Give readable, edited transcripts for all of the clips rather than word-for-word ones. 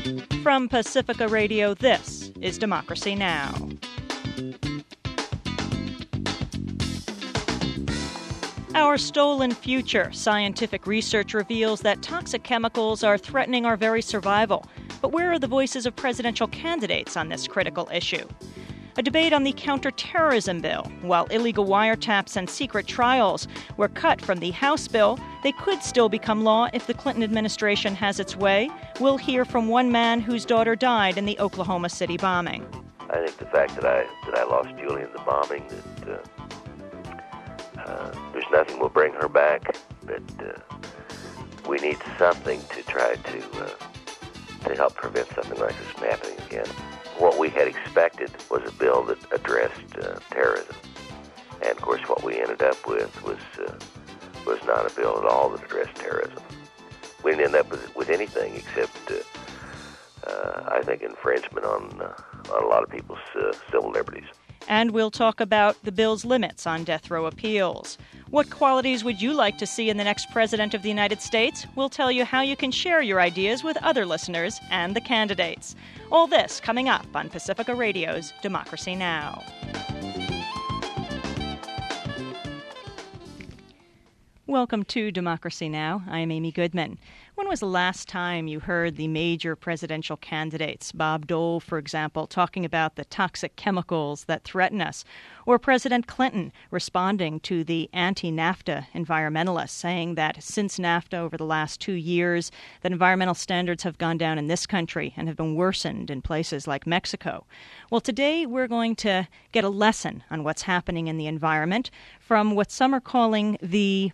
From Pacifica Radio, this is Democracy Now! Our stolen future. Scientific research reveals that toxic chemicals are threatening our very survival. But where are the voices of presidential candidates on this critical issue? A debate on the counterterrorism bill. While illegal wiretaps and secret trials were cut from the House bill, they could still become law if the Clinton administration has its way. We'll hear from one man whose daughter died in the Oklahoma City bombing. I think the fact that I lost Julie in the bombing, that there's nothing will bring her back, but we need something to try to help prevent something like this from happening again. What we had expected was a bill that addressed terrorism, and of course what we ended up with was not a bill at all that addressed terrorism. We didn't end up with anything except, I think, infringement on a lot of people's civil liberties. And we'll talk about the bill's limits on death row appeals. What qualities would you like to see in the next president of the United States? We'll tell you how you can share your ideas with other listeners and the candidates. All this coming up on Pacifica Radio's Democracy Now! Welcome to Democracy Now! I'm Amy Goodman. When was the last time you heard the major presidential candidates, Bob Dole, for example, talking about the toxic chemicals that threaten us, or President Clinton responding to the anti-NAFTA environmentalists, saying that since NAFTA over the last 2 years, that environmental standards have gone down in this country and have been worsened in places like Mexico? Well, today we're going to get a lesson on what's happening in the environment from what some are calling the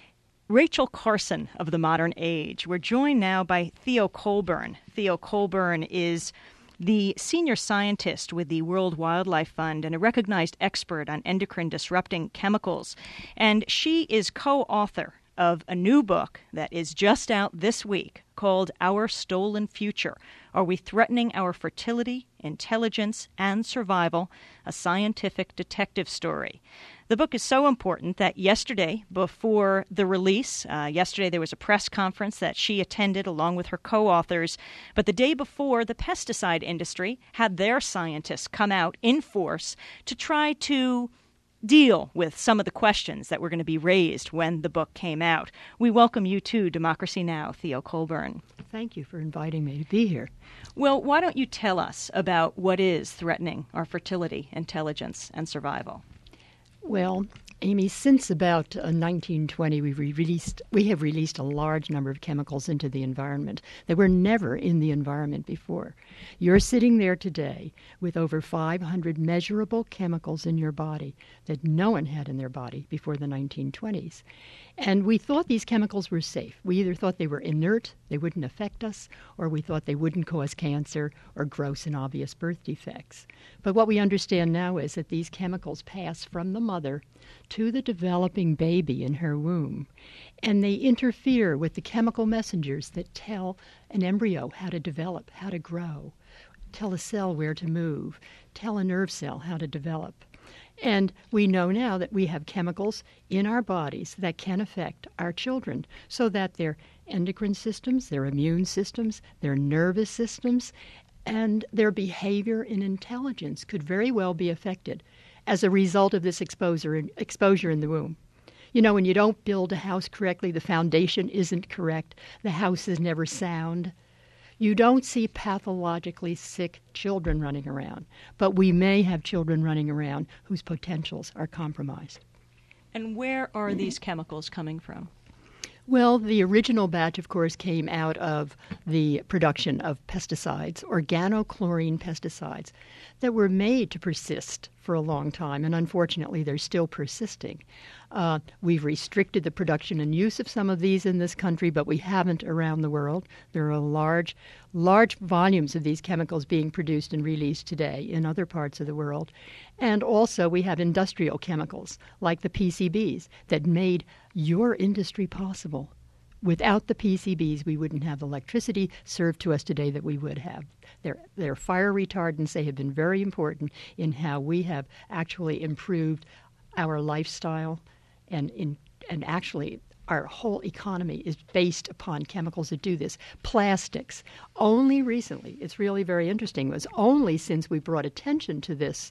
Rachel Carson of the modern age. We're joined now by Theo Colburn. Theo Colburn is the senior scientist with the World Wildlife Fund and a recognized expert on endocrine-disrupting chemicals. And she is co-author of a new book that is just out this week called Our Stolen Future. Are we threatening our fertility, intelligence, and survival? A scientific detective story. The book is so important that yesterday, before the release, yesterday there was a press conference that she attended along with her co-authors, but the day before, the pesticide industry had their scientists come out in force to try to deal with some of the questions that were going to be raised when the book came out. We welcome you to Democracy Now!, Theo Colburn. Thank you for inviting me to be here. Well, why don't you tell us about what is threatening our fertility, intelligence, and survival? Well, Amy, since about 1920, we have released a large number of chemicals into the environment that were never in the environment before. You're sitting there today with over 500 measurable chemicals in your body that no one had in their body before the 1920s. And we thought these chemicals were safe. We either thought they were inert, they wouldn't affect us, or we thought they wouldn't cause cancer or gross and obvious birth defects. But what we understand now is that these chemicals pass from the mother to the developing baby in her womb, and they interfere with the chemical messengers that tell an embryo how to develop, how to grow, tell a cell where to move, tell a nerve cell how to develop. And we know now that we have chemicals in our bodies that can affect our children so that their endocrine systems, their immune systems, their nervous systems, and their behavior and intelligence could very well be affected as a result of this exposure in the womb. You know, when you don't build a house correctly, the foundation isn't correct, the house is never sound. You don't see pathologically sick children running around, but we may have children running around whose potentials are compromised. And where are these chemicals coming from? Well, the original batch, of course, came out of the production of pesticides, organochlorine pesticides, that were made to persist for a long time, and unfortunately they're still persisting. We've restricted the production and use of some of these in this country, but we haven't around the world. There are large volumes of these chemicals being produced and released today in other parts of the world. And also we have industrial chemicals like the PCBs that made your industry possible. Without the PCBs, we wouldn't have electricity served to us today that we would have. They're fire retardants. They have been very important in how we have actually improved our lifestyle and actually our whole economy is based upon chemicals that do this. Plastics. Only recently, it's really very interesting, it was only since we brought attention to this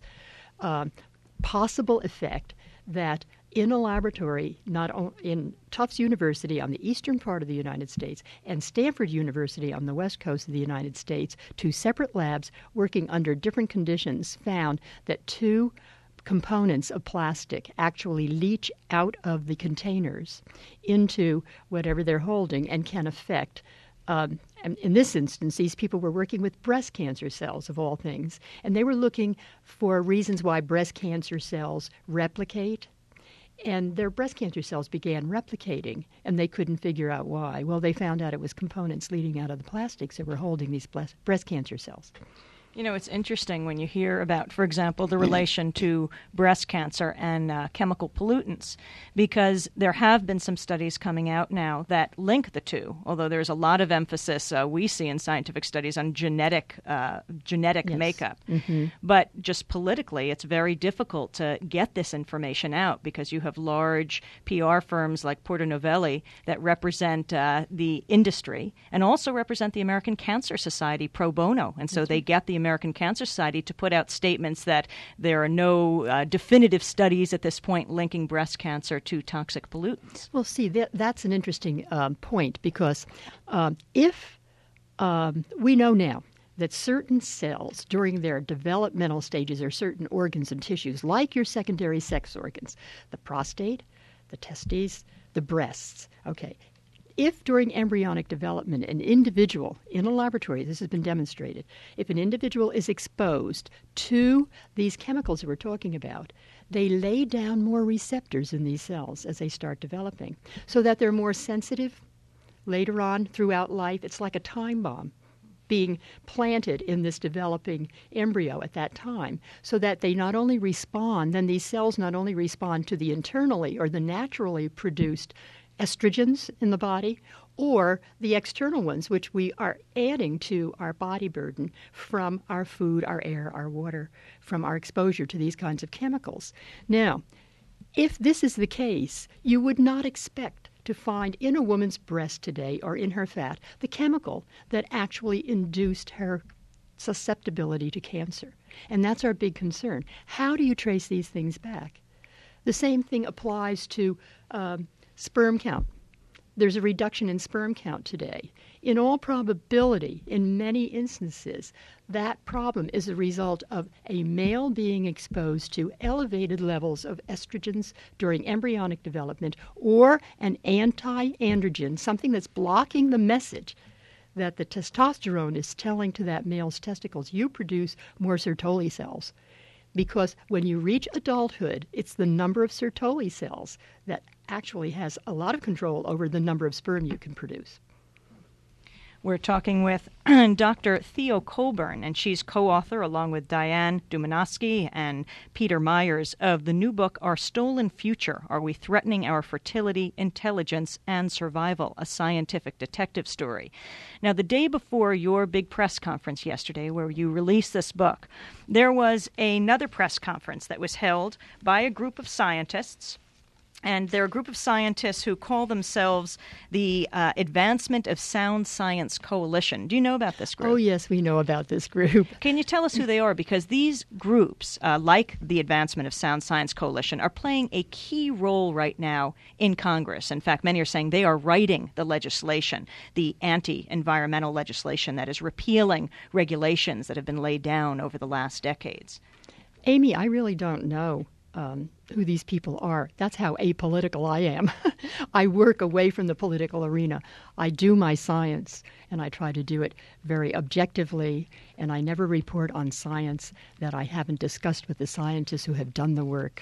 possible effect that in a laboratory, in Tufts University on the eastern part of the United States and Stanford University on the west coast of the United States, two separate labs working under different conditions found that two components of plastic actually leach out of the containers into whatever they're holding and can affect and in this instance, these people were working with breast cancer cells, of all things, and they were looking for reasons why breast cancer cells replicate. And their breast cancer cells began replicating, and they couldn't figure out why. Well, they found out it was components leading out of the plastics that were holding these breast cancer cells. You know, it's interesting when you hear about, for example, the relation to breast cancer and chemical pollutants, because there have been some studies coming out now that link the two, although there's a lot of emphasis we see in scientific studies on genetic yes. makeup. Mm-hmm. But just politically, it's very difficult to get this information out because you have large PR firms like Porter Novelli that represent the industry and also represent the American Cancer Society pro bono. And so they get the American Cancer Society to put out statements that there are no definitive studies at this point linking breast cancer to toxic pollutants. Well, see, that's an interesting point because if we know now that certain cells during their developmental stages or certain organs and tissues, like your secondary sex organs, the prostate, the testes, the breasts, okay, if during embryonic development an individual in a laboratory, this has been demonstrated, if an individual is exposed to these chemicals that we're talking about, they lay down more receptors in these cells as they start developing so that they're more sensitive later on throughout life. It's like a time bomb being planted in this developing embryo at that time so that they not only respond, then these cells not only respond to the internally or the naturally produced estrogens in the body or the external ones, which we are adding to our body burden from our food, our air, our water, from our exposure to these kinds of chemicals. Now, if this is the case, you would not expect to find in a woman's breast today or in her fat the chemical that actually induced her susceptibility to cancer. And that's our big concern. How do you trace these things back? The same thing applies to sperm count. There's a reduction in sperm count today. In all probability, in many instances, that problem is a result of a male being exposed to elevated levels of estrogens during embryonic development or an anti-androgen, something that's blocking the message that the testosterone is telling to that male's testicles, you produce more Sertoli cells. Because when you reach adulthood, it's the number of Sertoli cells that actually has a lot of control over the number of sperm you can produce. We're talking with Dr. Theo Colburn, and she's co-author, along with Diane Dumanovsky and Peter Myers, of the new book, Our Stolen Future, Are We Threatening Our Fertility, Intelligence, and Survival? A Scientific Detective Story. Now, the day before your big press conference yesterday, where you released this book, there was another press conference that was held by a group of scientists. And they're a group of scientists who call themselves the Advancement of Sound Science Coalition. Do you know about this group? Oh, yes, we know about this group. Can you tell us who they are? Because these groups, like the Advancement of Sound Science Coalition, are playing a key role right now in Congress. In fact, many are saying they are writing the legislation, the anti-environmental legislation that is repealing regulations that have been laid down over the last decades. Amy, I really don't know who these people are. That's how apolitical I am. I work away from the political arena. I do my science, and I try to do it very objectively, and I never report on science that I haven't discussed with the scientists who have done the work.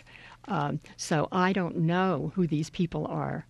So I don't know who these people are.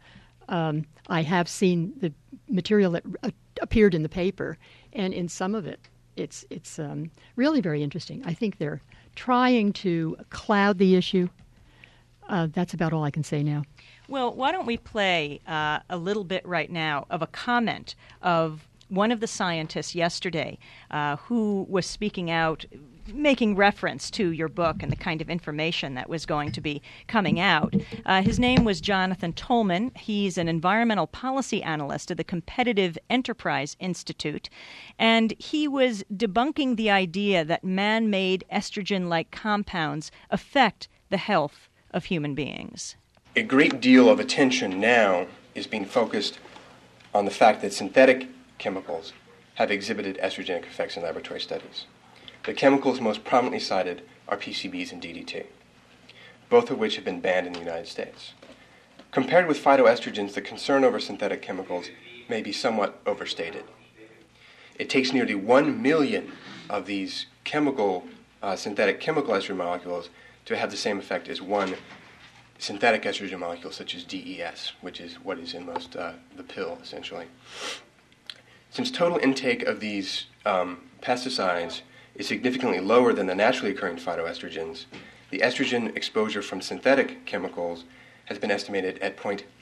I have seen the material that appeared in the paper, and in some of it, it's really very interesting. I think they're trying to cloud the issue. That's about all I can say now. Well, why don't we play a little bit right now of a comment of one of the scientists yesterday who was speaking out making reference to your book and the kind of information that was going to be coming out. His name was Jonathan Tolman. He's an environmental policy analyst at the Competitive Enterprise Institute, and he was debunking the idea that man-made estrogen-like compounds affect the health of human beings. A great deal of attention now is being focused on the fact that synthetic chemicals have exhibited estrogenic effects in laboratory studies. The chemicals most prominently cited are PCBs and DDT, both of which have been banned in the United States. Compared with phytoestrogens, the concern over synthetic chemicals may be somewhat overstated. It takes nearly 1 million of these synthetic chemical estrogen molecules to have the same effect as one synthetic estrogen molecule, such as DES, which is what is in most the pill, essentially. Since total intake of these pesticides is significantly lower than the naturally occurring phytoestrogens, the estrogen exposure from synthetic chemicals has been estimated at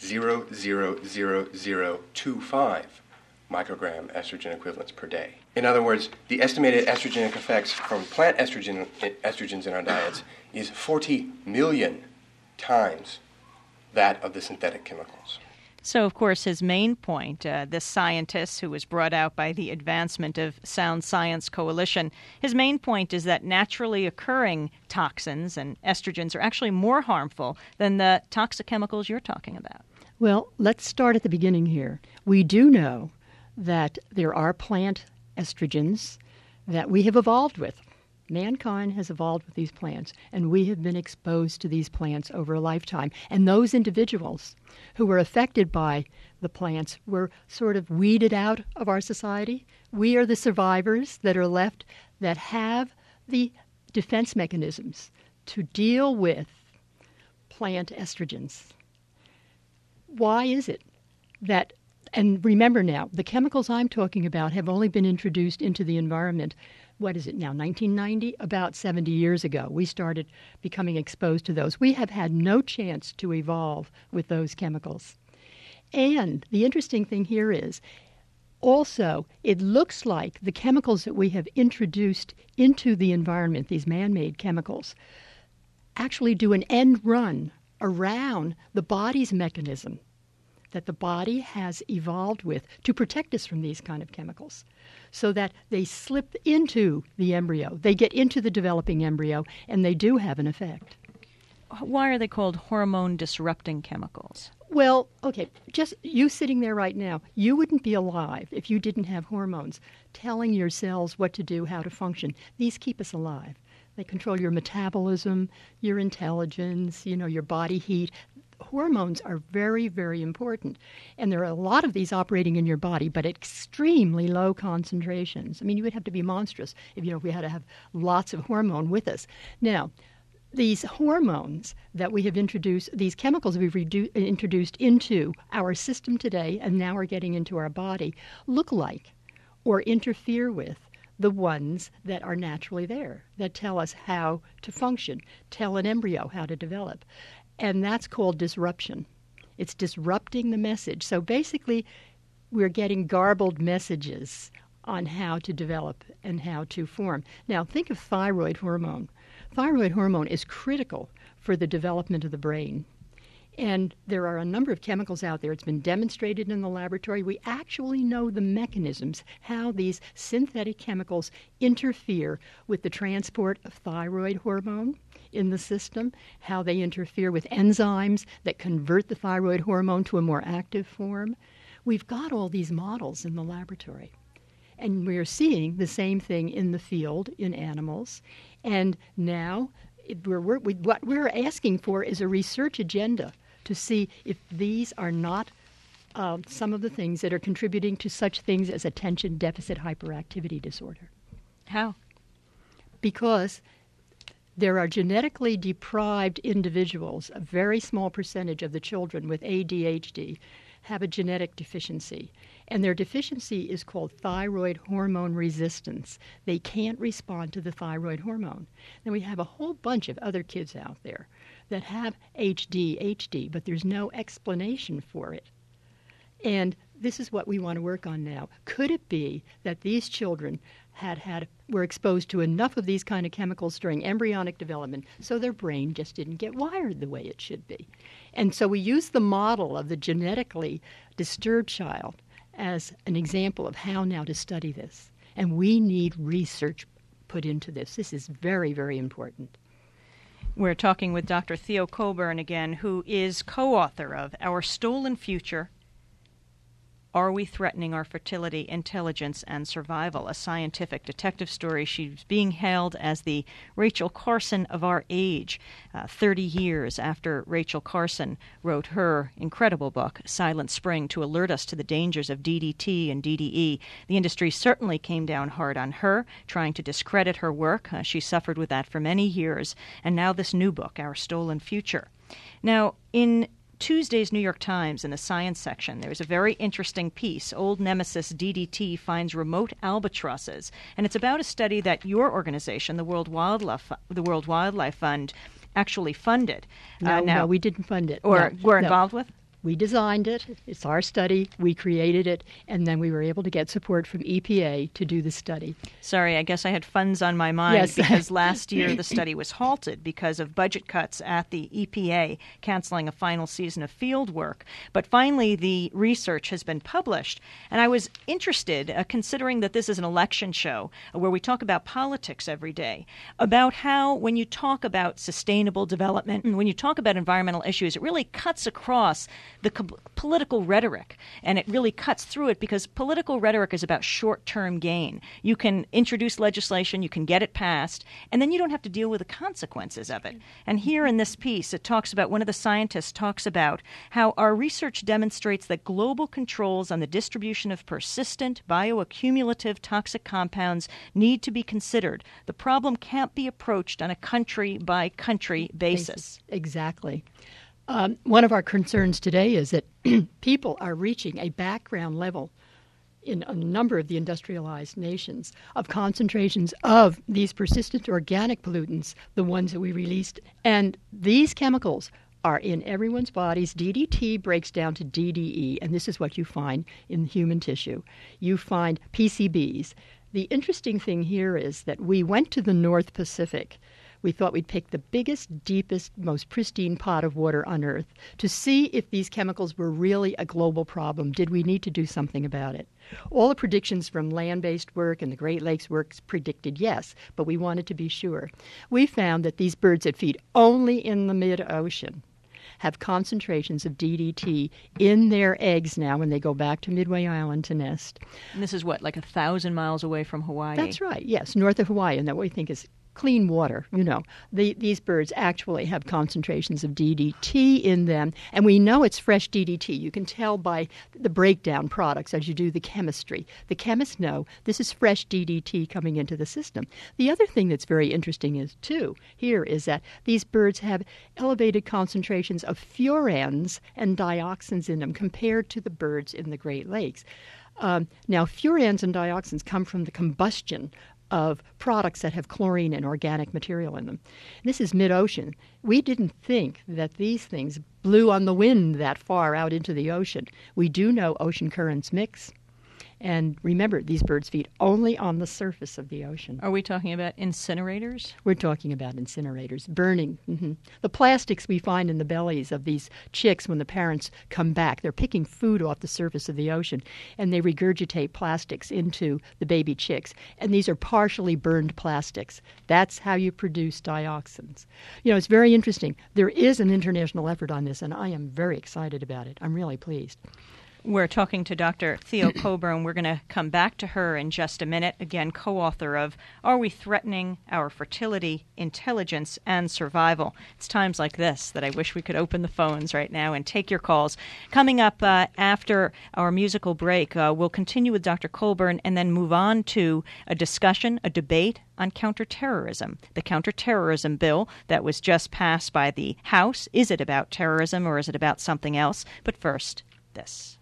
0.00025 microgram estrogen equivalents per day. In other words, the estimated estrogenic effects from plant estrogens in our diets is 40 million times that of the synthetic chemicals. So, of course, his main point, this scientist who was brought out by the Advancement of Sound Science Coalition, his main point is that naturally occurring toxins and estrogens are actually more harmful than the toxic chemicals you're talking about. Well, let's start at the beginning here. We do know that there are plant estrogens that we have evolved with. Mankind has evolved with these plants, and we have been exposed to these plants over a lifetime. And those individuals who were affected by the plants were sort of weeded out of our society. We are the survivors that are left that have the defense mechanisms to deal with plant estrogens. Why is it that, and remember now, the chemicals I'm talking about have only been introduced into the environment, what is it now, 1990? About 70 years ago. We started becoming exposed to those. We have had no chance to evolve with those chemicals. And the interesting thing here is, also, it looks like the chemicals that we have introduced into the environment, these man-made chemicals, actually do an end run around the body's mechanism that the body has evolved with to protect us from these kind of chemicals, so that they slip into the embryo. They get into the developing embryo, and they do have an effect. Why are they called hormone-disrupting chemicals? Well, okay, just you sitting there right now, you wouldn't be alive if you didn't have hormones telling your cells what to do, how to function. These keep us alive. They control your metabolism, your intelligence, your body heat. Hormones are very, very important. And there are a lot of these operating in your body, but at extremely low concentrations. I mean, you would have to be monstrous if we had to have lots of hormone with us. Now, these hormones that we have introduced, these chemicals we've introduced into our system today and now are getting into our body, look like or interfere with the ones that are naturally there, that tell us how to function, tell an embryo how to develop. And that's called disruption. It's disrupting the message. So basically, we're getting garbled messages on how to develop and how to form. Now, think of thyroid hormone. Thyroid hormone is critical for the development of the brain. And there are a number of chemicals out there. It's been demonstrated in the laboratory. We actually know the mechanisms, how these synthetic chemicals interfere with the transport of thyroid hormone in the system, how they interfere with enzymes that convert the thyroid hormone to a more active form. We've got all these models in the laboratory. And we're seeing the same thing in the field in animals. And now what we're asking for is a research agenda to see if these are not some of the things that are contributing to such things as attention deficit hyperactivity disorder. How? Because there are genetically deprived individuals, a very small percentage of the children with ADHD have a genetic deficiency. And their deficiency is called thyroid hormone resistance. They can't respond to the thyroid hormone. Then we have a whole bunch of other kids out there that have HD, but there's no explanation for it. And this is what we want to work on now. Could it be that these children were exposed to enough of these kind of chemicals during embryonic development so their brain just didn't get wired the way it should be? And so we use the model of the genetically disturbed child as an example of how now to study this. And we need research put into this. This is very, very important. We're talking with Dr. Theo Coburn again, who is co-author of Our Stolen Future, Are We Threatening Our Fertility, Intelligence, and Survival? A scientific detective story. She's being hailed as the Rachel Carson of our age, 30 years after Rachel Carson wrote her incredible book, Silent Spring, to alert us to the dangers of DDT and DDE. The industry certainly came down hard on her, trying to discredit her work. She suffered with that for many years. And now this new book, Our Stolen Future. Now, in Tuesday's New York Times, in the science section, there's a very interesting piece, Old Nemesis DDT Finds Remote Albatrosses. And it's about a study that your organization, the World Wildlife Fund, actually funded. No, we didn't fund it. Or were involved with? We designed it. It's our study. We created it. And then we were able to get support from EPA to do the study. Sorry, I guess I had funds on my mind. Yes. Because last year the study was halted because of budget cuts at the EPA, canceling a final season of field work. But finally, the research has been published. And I was interested, considering that this is an election show where we talk about politics every day, about how when you talk about sustainable development and when you talk about environmental issues, it really cuts across the political rhetoric, and it really cuts through it because political rhetoric is about short-term gain. You can introduce legislation, you can get it passed, and then you don't have to deal with the consequences of it. And here in this piece, it talks about, one of the scientists talks about how our research demonstrates that global controls on the distribution of persistent, bioaccumulative toxic compounds need to be considered. The problem can't be approached on a country-by-country basis. Exactly. One of our concerns today is that people are reaching a background level in a number of the industrialized nations of concentrations of these persistent organic pollutants, the ones that we released. And these chemicals are in everyone's bodies. DDT breaks down to DDE, and this is what you find in human tissue. You find PCBs. The interesting thing here is that we went to the North Pacific. We thought we'd pick the biggest, deepest, most pristine pot of water on Earth to see if these chemicals were really a global problem. Did we need to do something about it? All the predictions from land-based work and the Great Lakes works predicted yes, but we wanted to be sure. We found that these birds that feed only in the mid-ocean have concentrations of DDT in their eggs now when they go back to Midway Island to nest. And this is what, like 1,000 miles away from Hawaii? That's right, yes, north of Hawaii, and that we think is clean water, These birds actually have concentrations of DDT in them, and we know it's fresh DDT. You can tell by the breakdown products as you do the chemistry. The chemists know this is fresh DDT coming into the system. The other thing that's very interesting is that these birds have elevated concentrations of furans and dioxins in them compared to the birds in the Great Lakes. Now, furans and dioxins come from the combustion of products that have chlorine and organic material in them. This is mid-ocean. We didn't think that these things blew on the wind that far out into the ocean. We do know ocean currents mix. And remember, these birds feed only on the surface of the ocean. Are we talking about incinerators? We're talking about incinerators, burning. Mm-hmm. The plastics we find in the bellies of these chicks when the parents come back, they're picking food off the surface of the ocean, and they regurgitate plastics into the baby chicks. And these are partially burned plastics. That's how you produce dioxins. It's very interesting. There is an international effort on this, and I am very excited about it. I'm really pleased. We're talking to Dr. Theo Coburn. We're going to come back to her in just a minute. Again, co-author of Are We Threatening Our Fertility, Intelligence, and Survival? It's times like this that I wish we could open the phones right now and take your calls. Coming up after our musical break, we'll continue with Dr. Coburn and then move on to a discussion, a debate on counterterrorism. The counterterrorism bill that was just passed by the House. Is it about terrorism or is it about something else? But first, this.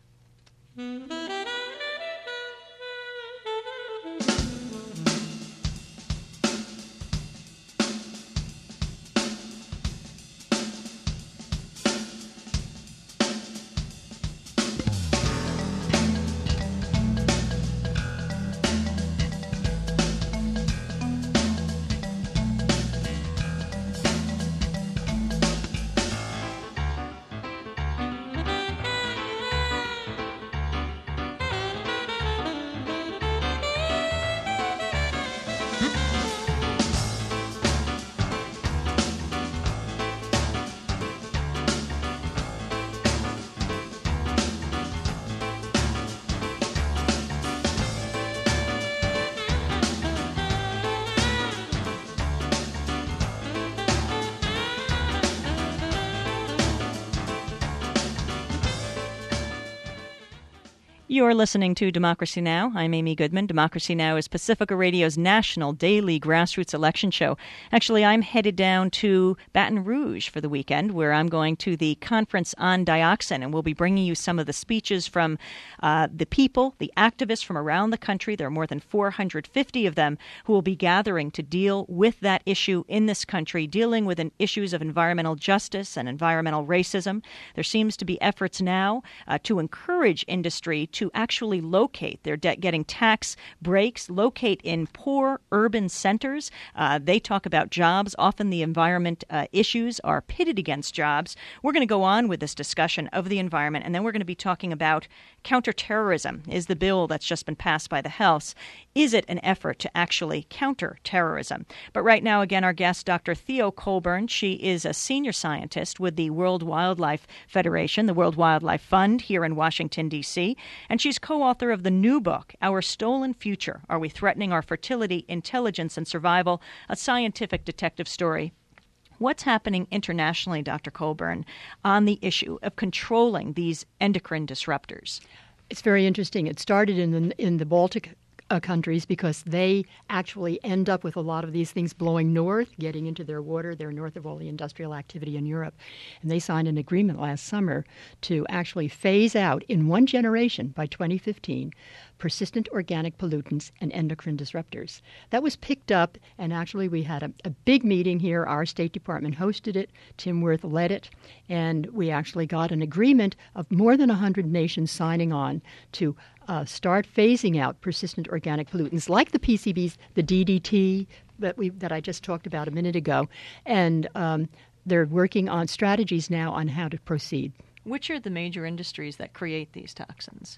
You're listening to Democracy Now! I'm Amy Goodman. Democracy Now! Is Pacifica Radio's national daily grassroots election show. Actually, I'm headed down to Baton Rouge for the weekend, where I'm going to the Conference on Dioxin, and we'll be bringing you some of the speeches from the people, the activists from around the country. There are more than 450 of them who will be gathering to deal with that issue in this country, dealing with issues of environmental justice and environmental racism. There seems to be efforts now to encourage industry to actually locate. They're getting tax breaks, locate in poor urban centers. They talk about jobs. Often the environment issues are pitted against jobs. We're going to go on with this discussion of the environment, and then we're going to be talking about counterterrorism. Is the bill that's just been passed by the House, is it an effort to actually counter terrorism? But right now, again, our guest, Dr. Theo Colburn. She is a senior scientist with the World Wildlife Federation, the World Wildlife Fund here in Washington, D.C., and she's co-author of the new book, Our Stolen Future: Are We Threatening Our Fertility, Intelligence, and Survival? A scientific detective story. What's happening internationally, Dr. Colburn, on the issue of controlling these endocrine disruptors? It's very interesting. It started in the Baltic countries because they actually end up with a lot of these things blowing north, getting into their water. They're north of all the industrial activity in Europe. And they signed an agreement last summer to actually phase out in one generation by 2015 persistent organic pollutants and endocrine disruptors. That was picked up, and actually we had a big meeting here. Our State Department hosted it. Tim Wirth led it, and we actually got an agreement of more than 100 nations signing on to start phasing out persistent organic pollutants like the PCBs, the DDT that I just talked about a minute ago, and they're working on strategies now on how to proceed. Which are the major industries that create these toxins?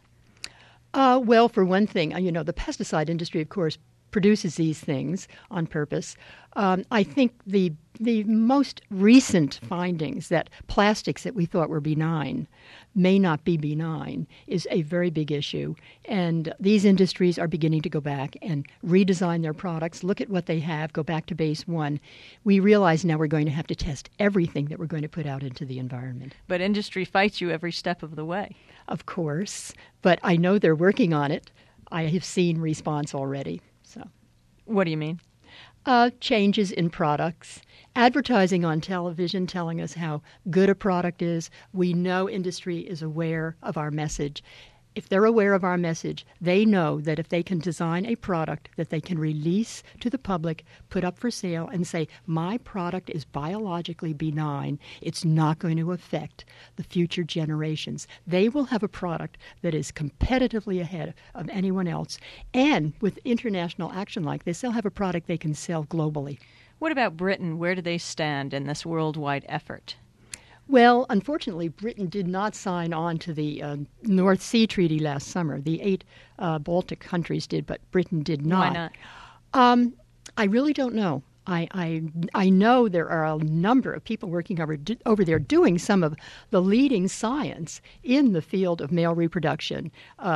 Well, for one thing, the pesticide industry, of course, produces these things on purpose. I think the most recent findings that plastics that we thought were benign may not be benign is a very big issue. And these industries are beginning to go back and redesign their products, look at what they have, go back to base one. We realize now we're going to have to test everything that we're going to put out into the environment. But industry fights you every step of the way. Of course. But I know they're working on it. I have seen response already. So, what do you mean? Changes in products, advertising on television telling us how good a product is. We know industry is aware of our message. If they're aware of our message, they know that if they can design a product that they can release to the public, put up for sale, and say, my product is biologically benign, it's not going to affect the future generations. They will have a product that is competitively ahead of anyone else. And with international action like this, they'll have a product they can sell globally. What about Britain? Where do they stand in this worldwide effort? Well, unfortunately, Britain did not sign on to the North Sea Treaty last summer. The 8 Baltic countries did, but Britain did not. Why not? I really don't know. I know there are a number of people working over there doing some of the leading science in the field of male reproduction,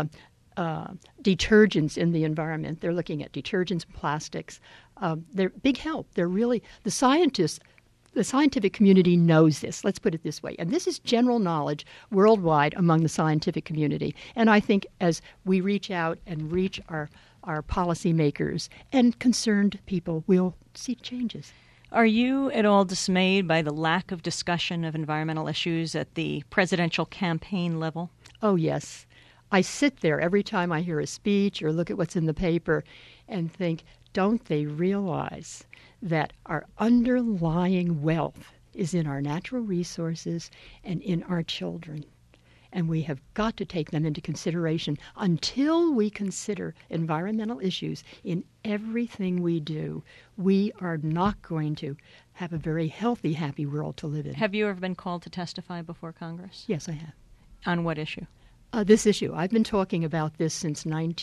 detergents in the environment. They're looking at detergents, plastics. They're big help. They're really the scientists. The scientific community knows this. Let's put it this way. And this is general knowledge worldwide among the scientific community. And I think as we reach out and reach our policymakers and concerned people, we'll see changes. Are you at all dismayed by the lack of discussion of environmental issues at the presidential campaign level? Oh, yes. I sit there every time I hear a speech or look at what's in the paper and think, don't they realize that our underlying wealth is in our natural resources and in our children? And we have got to take them into consideration. Until we consider environmental issues in everything we do, we are not going to have a very healthy, happy world to live in. Have you ever been called to testify before Congress? Yes, I have. On what issue? This issue. I've been talking about this since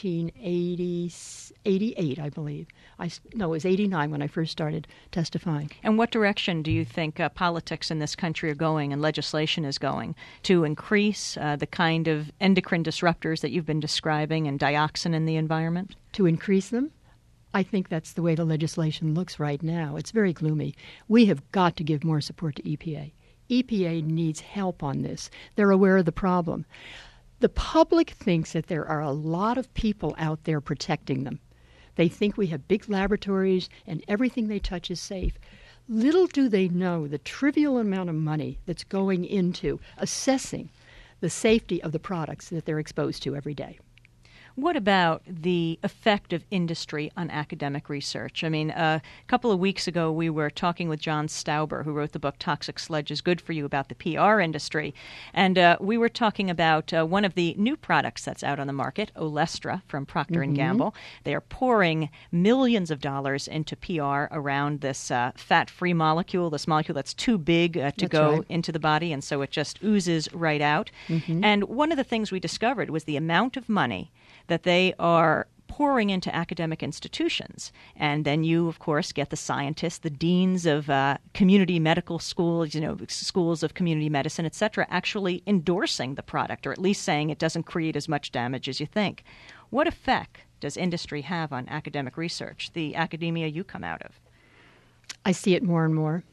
1988, I believe. It was 89 when I first started testifying. And what direction do you think politics in this country are going and legislation is going to increase the kind of endocrine disruptors that you've been describing and dioxin in the environment? To increase them? I think that's the way the legislation looks right now. It's very gloomy. We have got to give more support to EPA. EPA needs help on this. They're aware of the problem. The public thinks that there are a lot of people out there protecting them. They think we have big laboratories and everything they touch is safe. Little do they know the trivial amount of money that's going into assessing the safety of the products that they're exposed to every day. What about the effect of industry on academic research? I mean, a couple of weeks ago, we were talking with John Stauber, who wrote the book Toxic Sludge is Good for You, about the PR industry. And we were talking about one of the new products that's out on the market, Olestra from Procter & Gamble. They are pouring millions of dollars into PR around this fat-free molecule, this molecule that's too big to go into the body, and so it just oozes right out. And one of the things we discovered was the amount of money that they are pouring into academic institutions. And then you, of course, get the scientists, the deans of community medical schools, schools of community medicine, et cetera, actually endorsing the product, or at least saying it doesn't create as much damage as you think. What effect does industry have on academic research, the academia you come out of? I see it more and more.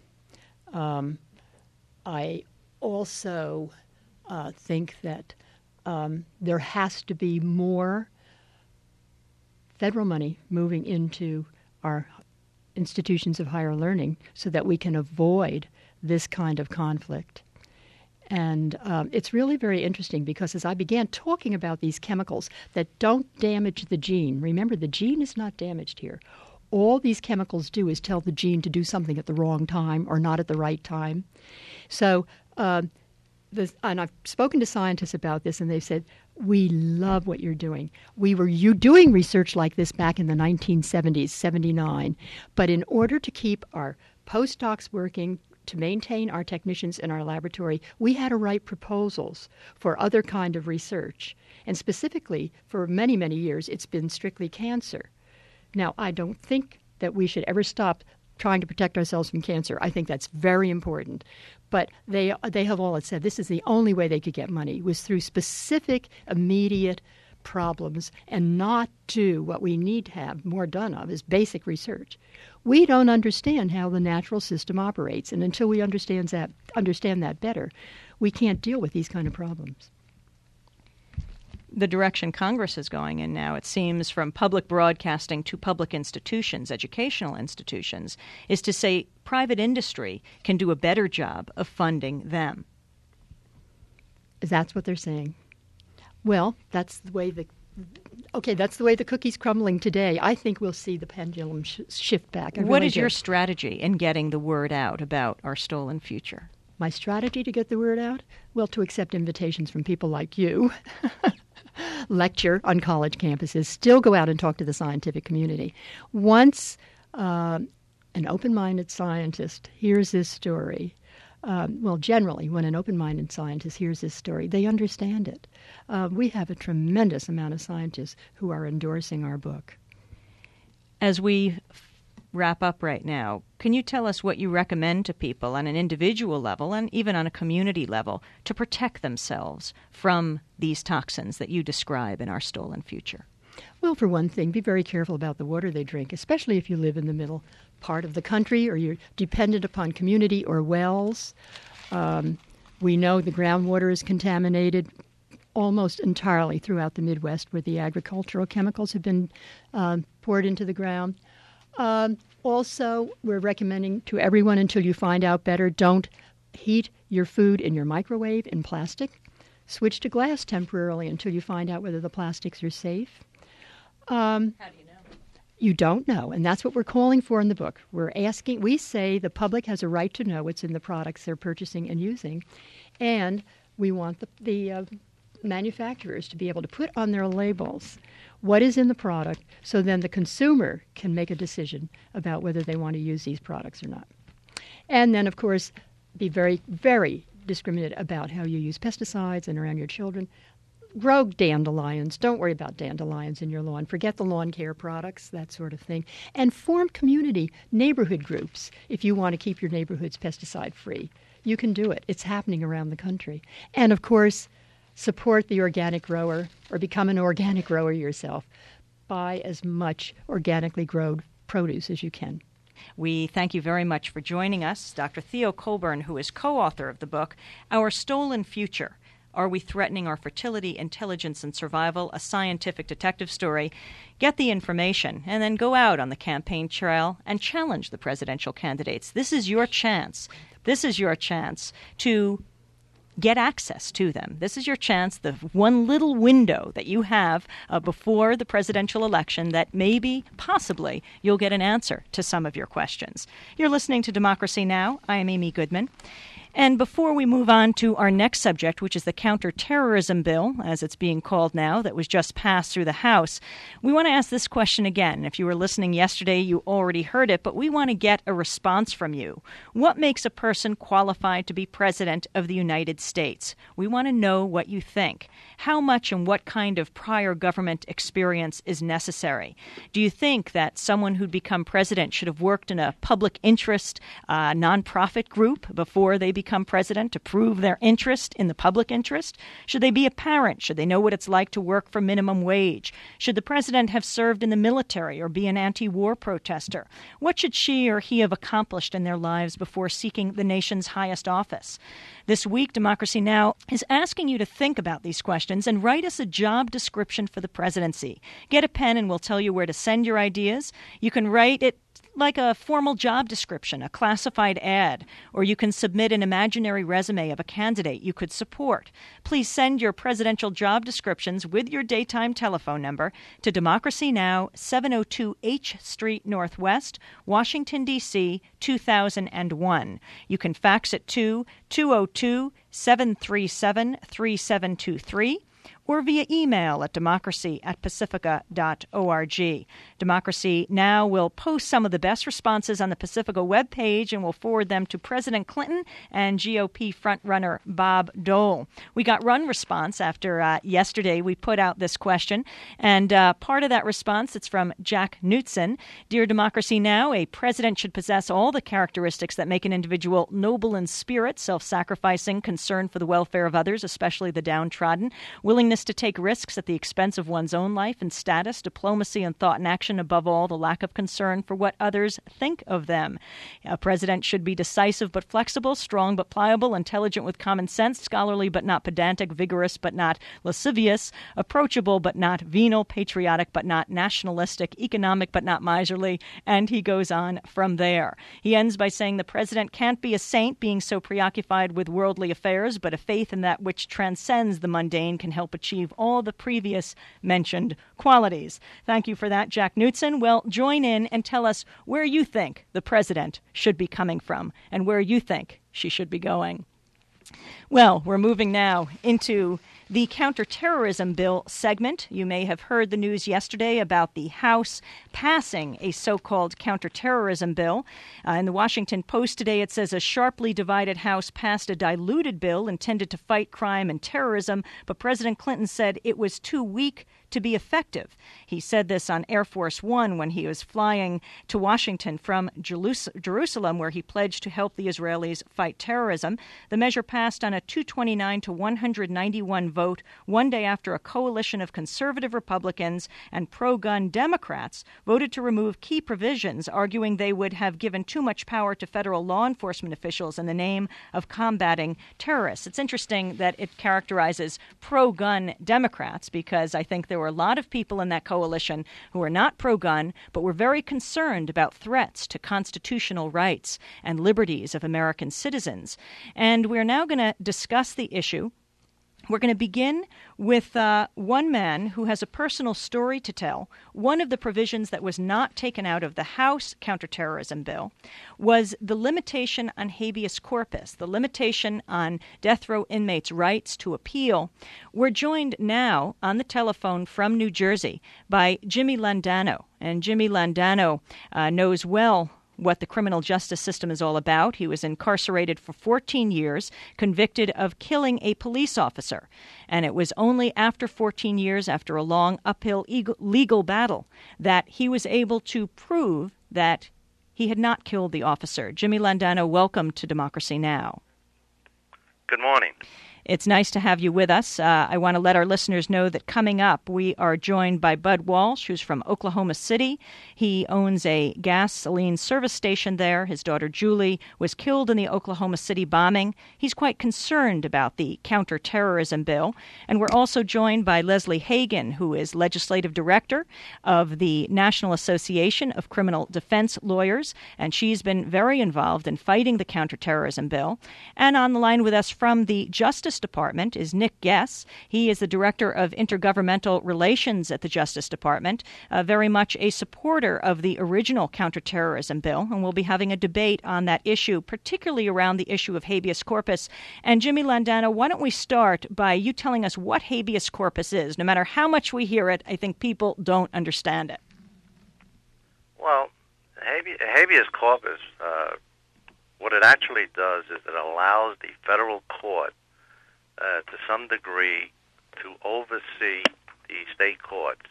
I also think that there has to be more federal money moving into our institutions of higher learning so that we can avoid this kind of conflict. And it's really very interesting because as I began talking about these chemicals that don't damage the gene, remember the gene is not damaged here. All these chemicals do is tell the gene to do something at the wrong time or not at the right time. So and I've spoken to scientists about this, and they've said, we love what you're doing. We were doing research like this back in the 1970s, 79. But in order to keep our postdocs working, to maintain our technicians in our laboratory, we had to write proposals for other kind of research. And specifically, for many, many years, it's been strictly cancer. Now, I don't think that we should ever stop trying to protect ourselves from cancer. I think that's very important. But they have all said this is the only way they could get money was through specific, immediate problems and not do what we need to have more done of is basic research. We don't understand how the natural system operates, and until we understand that better, we can't deal with these kind of problems. The direction Congress is going in now, it seems, from public broadcasting to public institutions, educational institutions, is to say private industry can do a better job of funding them. That's what they're saying. Well, that's the way the cookie's crumbling today. I think we'll see the pendulum shift back. What is your strategy in getting the word out about our stolen future? My strategy to get the word out? Well, to accept invitations from people like you. Lecture on college campuses, still go out and talk to the scientific community. Once an open-minded scientist hears this story, generally when an open-minded scientist hears this story, they understand it. We have a tremendous amount of scientists who are endorsing our book. As we wrap up right now, can you tell us what you recommend to people on an individual level and even on a community level to protect themselves from these toxins that you describe in our stolen future? Well, for one thing, be very careful about the water they drink, especially if you live in the middle part of the country or you're dependent upon community or wells. We know the groundwater is contaminated almost entirely throughout the Midwest where the agricultural chemicals have been poured into the ground. Also, we're recommending to everyone until you find out better, don't heat your food in your microwave in plastic. Switch to glass temporarily until you find out whether the plastics are safe. How do you know? You don't know, and that's what we're calling for in the book. We say the public has a right to know what's in the products they're purchasing and using, and we want the manufacturers to be able to put on their labels what is in the product so then the consumer can make a decision about whether they want to use these products or not. And then, of course, be very, very discriminate about how you use pesticides and around your children. Grow dandelions. Don't worry about dandelions in your lawn. Forget the lawn care products, that sort of thing. And form community neighborhood groups if you want to keep your neighborhoods pesticide free. You can do it. It's happening around the country. And, of course, support the organic grower or become an organic grower yourself. Buy as much organically grown produce as you can. We thank you very much for joining us, Dr. Theo Colburn, who is co-author of the book, Our Stolen Future, Are we threatening our fertility, intelligence, and survival? A scientific detective story. Get the information and then go out on the campaign trail and challenge the presidential candidates. This is your chance. This is your chance to get access to them. This is your chance, the one little window that you have before the presidential election that maybe, possibly, you'll get an answer to some of your questions. You're listening to Democracy Now! I am Amy Goodman. And before we move on to our next subject, which is the counterterrorism bill, as it's being called now, that was just passed through the House, we want to ask this question again. If you were listening yesterday, you already heard it, but we want to get a response from you. What makes a person qualified to be president of the United States? We want to know what you think. How much and what kind of prior government experience is necessary? Do you think that someone who'd become president should have worked in a public interest nonprofit group before they become president to prove their interest in the public interest? Should they be a parent? Should they know what it's like to work for minimum wage? Should the president have served in the military or be an anti-war protester? What should she or he have accomplished in their lives before seeking the nation's highest office? This week, Democracy Now! Is asking you to think about these questions and write us a job description for the presidency. Get a pen and we'll tell you where to send your ideas. You can write it like a formal job description, a classified ad, or you can submit an imaginary resume of a candidate you could support. Please send your presidential job descriptions with your daytime telephone number to Democracy Now!, 702 H Street Northwest, Washington, D.C., 2001. You can fax it to 202-737-3723. or via email at democracy@pacifica.org. Democracy Now! Will post some of the best responses on the Pacifica webpage and will forward them to President Clinton and GOP frontrunner Bob Dole. We got one response after yesterday we put out this question, and part of that response, it's from Jack Knutson. Dear Democracy Now!, a president should possess all the characteristics that make an individual noble in spirit, self-sacrificing, concern for the welfare of others, especially the downtrodden, willingness to take risks at the expense of one's own life and status, diplomacy and thought and action, above all, the lack of concern for what others think of them. A president should be decisive but flexible, strong but pliable, intelligent with common sense, scholarly but not pedantic, vigorous but not lascivious, approachable but not venal, patriotic but not nationalistic, economic but not miserly, and he goes on from there. He ends by saying the president can't be a saint, being so preoccupied with worldly affairs, but a faith in that which transcends the mundane can help achieve all the previous mentioned qualities. Thank you for that, Jack Knutson. Well, join in and tell us where you think the president should be coming from and where you think she should be going. Well, we're moving now into the counterterrorism bill segment. You may have heard the news yesterday about the House passing a so-called counterterrorism bill. In the Washington Post today, it says a sharply divided House passed a diluted bill intended to fight crime and terrorism, but President Clinton said it was too weak to be effective. He said this on Air Force One when he was flying to Washington from Jerusalem, where he pledged to help the Israelis fight terrorism. The measure passed on a 229 to 191 vote one day after a coalition of conservative Republicans and pro-gun Democrats voted to remove key provisions, arguing they would have given too much power to federal law enforcement officials in the name of combating terrorists. It's interesting that it characterizes pro-gun Democrats because I think there were a lot of people in that coalition who were not pro-gun, but were very concerned about threats to constitutional rights and liberties of American citizens. And we're now going to discuss the issue. We're going to begin with one man who has a personal story to tell. One of the provisions that was not taken out of the House counterterrorism bill was the limitation on habeas corpus, the limitation on death row inmates' rights to appeal. We're joined now on the telephone from New Jersey by Jimmy Landano. And Jimmy Landano knows well what the criminal justice system is all about. He was incarcerated for 14 years, convicted of killing a police officer. And it was only after 14 years, after a long uphill legal battle, that he was able to prove that he had not killed the officer. Jimmy Landano, welcome to Democracy Now! Good morning. It's nice to have you with us. I want to let our listeners know that coming up, we are joined by Bud Walsh, who's from Oklahoma City. He owns a gasoline service station there. His daughter Julie was killed in the Oklahoma City bombing. He's quite concerned about the counterterrorism bill. And we're also joined by Leslie Hagan, who is legislative director of the National Association of Criminal Defense Lawyers, and she's been very involved in fighting the counterterrorism bill. And on the line with us from the Justice Department is Nick Guess. He is the Director of Intergovernmental Relations at the Justice Department, very much a supporter of the original counterterrorism bill, and we'll be having a debate on that issue, particularly around the issue of habeas corpus. And Jimmy Landano, why don't we start by you telling us what habeas corpus is? No matter how much we hear it, I think people don't understand it. Well, habeas corpus, what it actually does is it allows the federal court to some degree to oversee the state courts.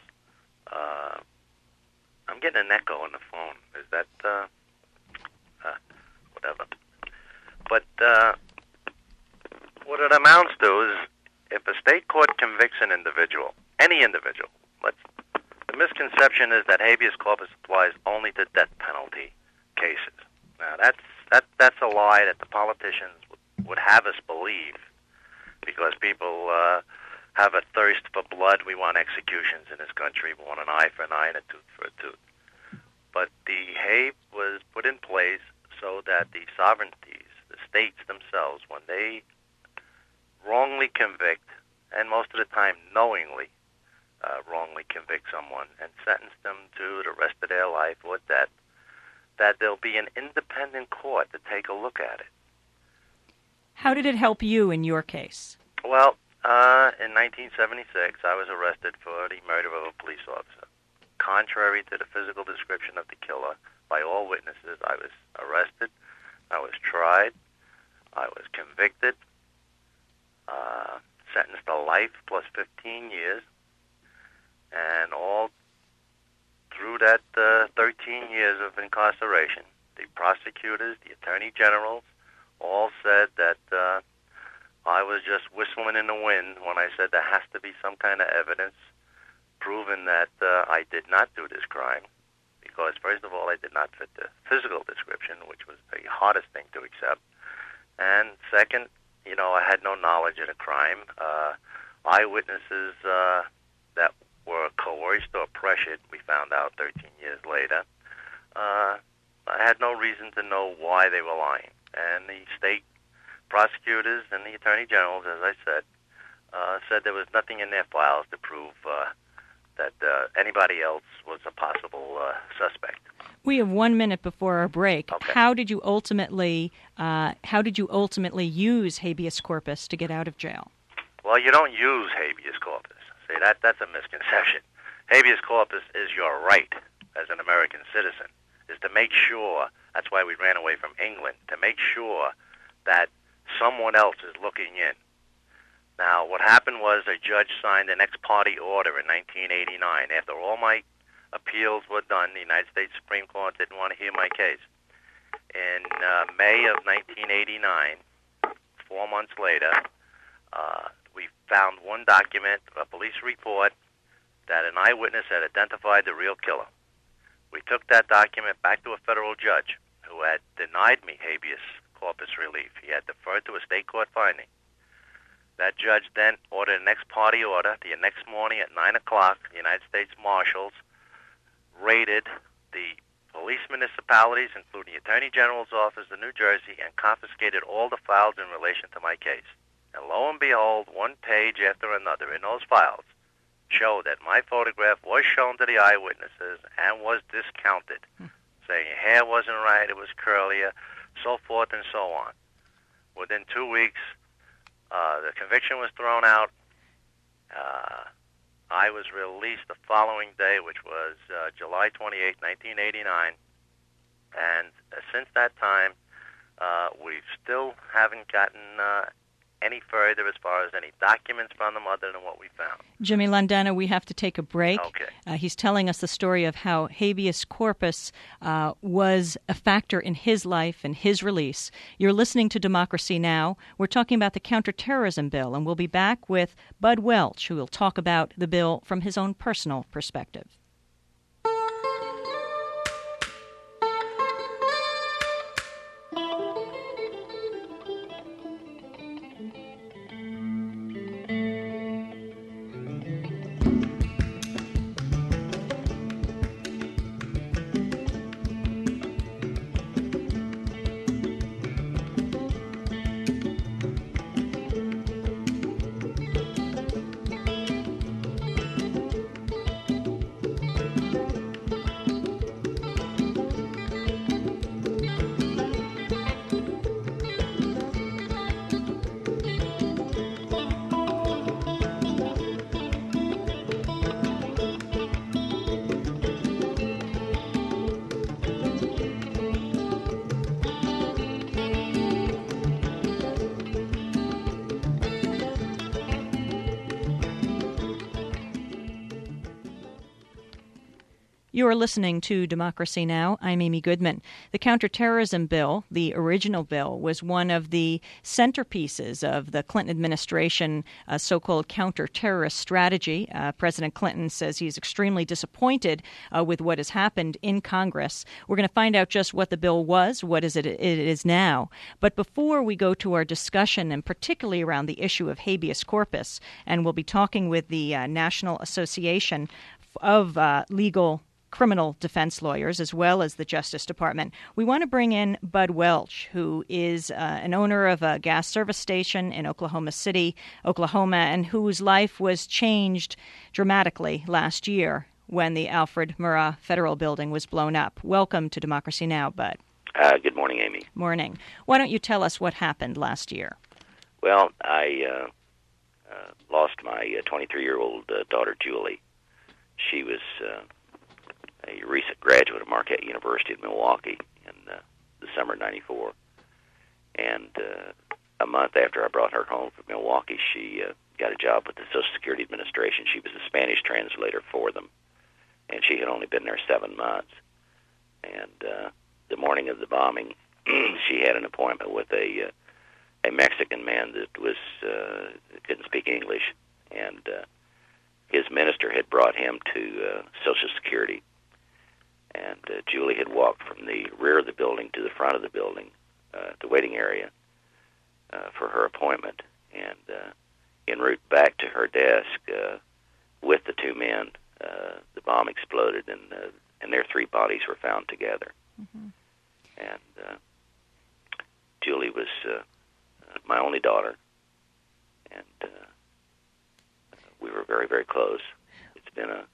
I'm getting an echo on the phone. Is that whatever? But what it amounts to is if a state court convicts an individual, any individual, the misconception is that habeas corpus applies only to death penalty cases. Now that's a lie that the politicians would have us believe, because people have a thirst for blood. We want executions in this country. We want an eye for an eye and a tooth for a tooth. But the HABE was put in place so that the sovereignties, the states themselves, when they wrongly convict, and most of the time knowingly wrongly convict someone and sentence them to the rest of their life or death, that there'll be an independent court to take a look at it. How did it help you in your case? Well, in 1976, I was arrested for the murder of a police officer. Contrary to the physical description of the killer by all witnesses, I was arrested, I was tried, I was convicted, sentenced to life plus 15 years, and all through that 13 years of incarceration, the prosecutors, the attorney generals, all said that I was just whistling in the wind when I said there has to be some kind of evidence proving that I did not do this crime, because first of all, I did not fit the physical description, which was the hardest thing to accept, and second, I had no knowledge of the crime. Eyewitnesses that were coerced or pressured, we found out 13 years later, I had no reason to know why they were lying. And the state prosecutors and the attorney generals, as I said there was nothing in their files to prove that anybody else was a possible suspect. We have 1 minute before our break. Okay. How did you ultimately use habeas corpus to get out of jail? Well, you don't use habeas corpus. See, that's a misconception. Habeas corpus is your right as an American citizen, is to make sure, that's why we ran away from England, to make sure that someone else is looking in. Now, what happened was a judge signed an ex parte order in 1989. After all my appeals were done, the United States Supreme Court didn't want to hear my case. In May of 1989, 4 months later, we found one document, a police report, that an eyewitness had identified the real killer. We took that document back to a federal judge who had denied me habeas corpus relief. He had deferred to a state court finding. That judge then ordered an ex parte order. The next morning at 9 o'clock, the United States Marshals raided the police municipalities, including the Attorney General's office in New Jersey, and confiscated all the files in relation to my case. And lo and behold, one page after another in those files showed that my photograph was shown to the eyewitnesses and was discounted, saying hair wasn't right, it was curlier, so forth and so on. Within 2 weeks, the conviction was thrown out. I was released the following day, which was July 28, 1989. And since that time, we still haven't gotten any further as far as any documents from them other than what we found. Jimmy Landana, we have to take a break. Okay. He's telling us the story of how habeas corpus was a factor in his life and his release. You're listening to Democracy Now! We're talking about the counterterrorism bill, and we'll be back with Bud Welch, who will talk about the bill from his own personal perspective. You are listening to Democracy Now! I'm Amy Goodman. The counterterrorism bill, the original bill, was one of the centerpieces of the Clinton administration so-called counter-terrorist strategy. President Clinton says he's extremely disappointed with what has happened in Congress. We're going to find out just what the bill was, what it is now. But before we go to our discussion, and particularly around the issue of habeas corpus, and we'll be talking with the National Association of Legal Criminal Defense Lawyers, as well as the Justice Department. We want to bring in Bud Welch, who is an owner of a gas service station in Oklahoma City, Oklahoma, and whose life was changed dramatically last year when the Alfred Murrah Federal Building was blown up. Welcome to Democracy Now!, Bud. Good morning, Amy. Morning. Why don't you tell us what happened last year? Well, I lost my 23-year-old daughter, Julie. She was a recent graduate of Marquette University in Milwaukee in the summer of '94. And a month after I brought her home from Milwaukee, she got a job with the Social Security Administration. She was a Spanish translator for them, and she had only been there 7 months. And the morning of the bombing, she had an appointment with a Mexican man that couldn't speak English, and his minister had brought him to Social Security. And Julie had walked from the rear of the building to the front of the building, the waiting area, for her appointment. And en route back to her desk with the two men, the bomb exploded, and their three bodies were found together. Mm-hmm. And Julie was my only daughter, and we were very, very close. It's been a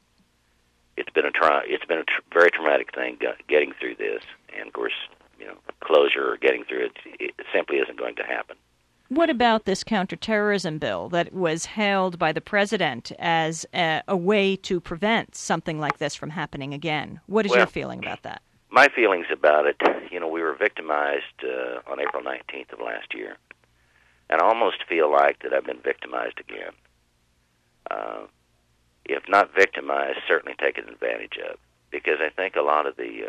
very traumatic thing getting through this, and of course, closure or getting through it simply isn't going to happen. What about this counterterrorism bill that was hailed by the president as a way to prevent something like this from happening again? What is your feeling about that? My feelings about it, we were victimized on April 19th of last year, and I almost feel like that I've been victimized again. If not victimized, certainly taken advantage of, because I think a lot of the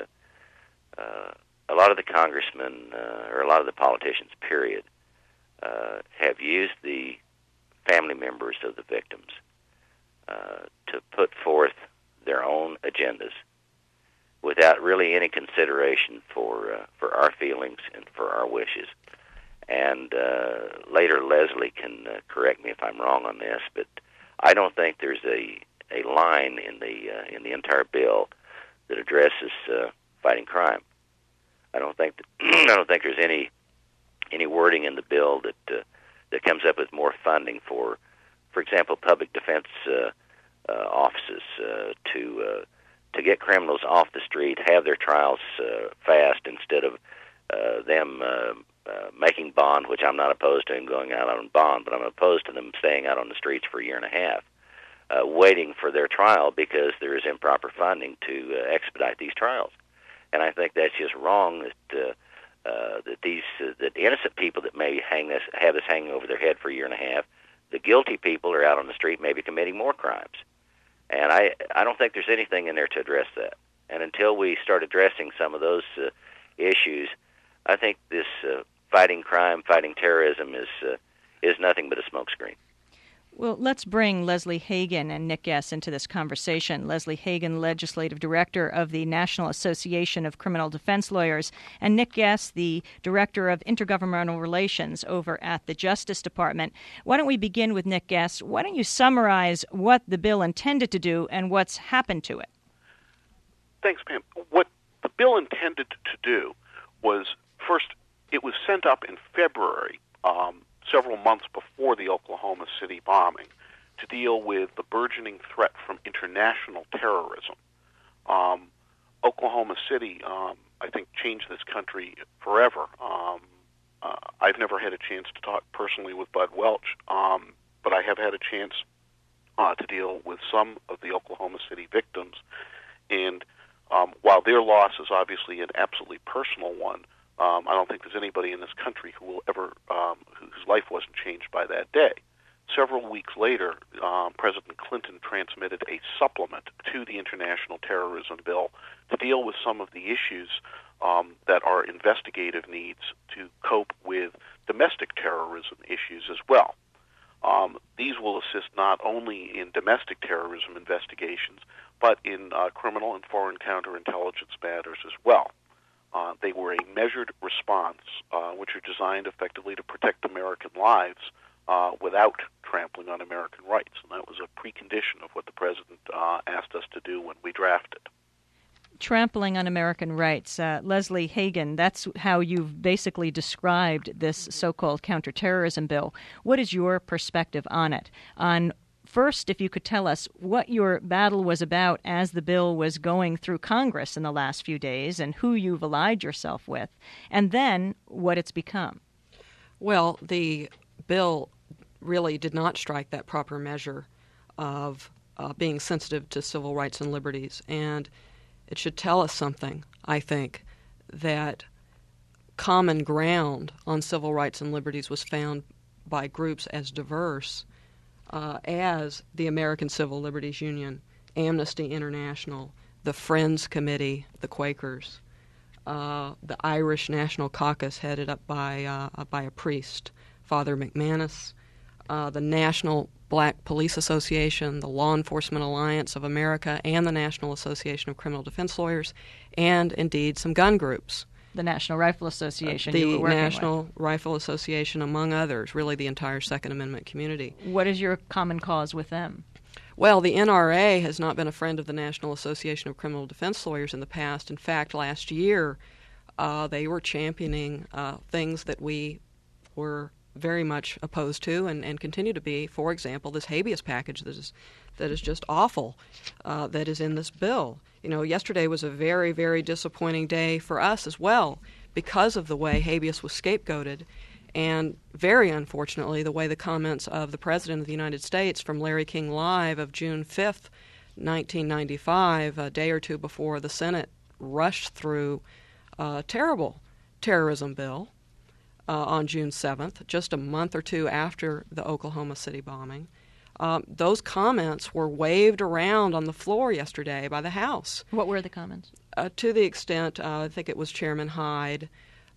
congressmen or a lot of the politicians, period, have used the family members of the victims to put forth their own agendas without really any consideration for our feelings and for our wishes. And later, Leslie can correct me if I'm wrong on this, but I don't think there's a line in the entire bill that addresses fighting crime. I don't think there's any wording in the bill that comes up with more funding for example, public defense offices to get criminals off the street, have their trials fast instead of them making bond, which I'm not opposed to them going out on bond, but I'm opposed to them staying out on the streets for a year and a half, waiting for their trial because there is improper funding to expedite these trials. And I think that's just wrong, that that innocent people that may have this hanging over their head for a year and a half, the guilty people are out on the street maybe committing more crimes. And I don't think there's anything in there to address that. And until we start addressing some of those issues, I think this fighting crime, fighting terrorism is nothing but a smokescreen. Well, let's bring Leslie Hagan and Nick Guess into this conversation. Leslie Hagan, Legislative Director of the National Association of Criminal Defense Lawyers, and Nick Guess, the Director of Intergovernmental Relations over at the Justice Department. Why don't we begin with Nick Guess? Why don't you summarize what the bill intended to do and what's happened to it? Thanks, Pam. What the bill intended to do was, first, it was sent up in February, several months before the Oklahoma City bombing, to deal with the burgeoning threat from international terrorism. Oklahoma City, I think, changed this country forever. I've never had a chance to talk personally with Bud Welch, but I have had a chance to deal with some of the Oklahoma City victims. And while their loss is obviously an absolutely personal one, I don't think there's anybody in this country who will ever, whose life wasn't changed by that day. Several weeks later, President Clinton transmitted a supplement to the international terrorism bill to deal with some of the issues that are investigative needs to cope with domestic terrorism issues as well. These will assist not only in domestic terrorism investigations, but in criminal and foreign counterintelligence matters as well. They were a measured response, which are designed effectively to protect American lives without trampling on American rights. And that was a precondition of what the President asked us to do when we drafted. Trampling on American rights. Leslie Hagan, that's how you've basically described this so-called counterterrorism bill. What is your perspective on it? First, if you could tell us what your battle was about as the bill was going through Congress in the last few days and who you've allied yourself with, and then what it's become. Well, the bill really did not strike that proper measure of being sensitive to civil rights and liberties, and it should tell us something, I think, that common ground on civil rights and liberties was found by groups as diverse as the American Civil Liberties Union, Amnesty International, the Friends Committee, the Quakers, the Irish National Caucus headed up by a priest, Father McManus, the National Black Police Association, the Law Enforcement Alliance of America, and the National Association of Criminal Defense Lawyers, and indeed some gun groups. The National Rifle Association the you were working National with. Rifle Association, among others, really the entire Second Amendment community. What is your common cause with them? Well, the NRA has not been a friend of the National Association of Criminal Defense Lawyers in the past. In fact, last year they were championing things that we were very much opposed to and continue to be. For example, this habeas package that is just awful that is in this bill. You know, yesterday was a very, very disappointing day for us as well because of the way habeas was scapegoated and, very unfortunately, the way the comments of the President of the United States from Larry King Live of June 5th, 1995, a day or two before the Senate rushed through a terrible terrorism bill on June 7th, just a month or two after the Oklahoma City bombing. Those comments were waved around on the floor yesterday by the House. What were the comments? To the extent, I think it was Chairman Hyde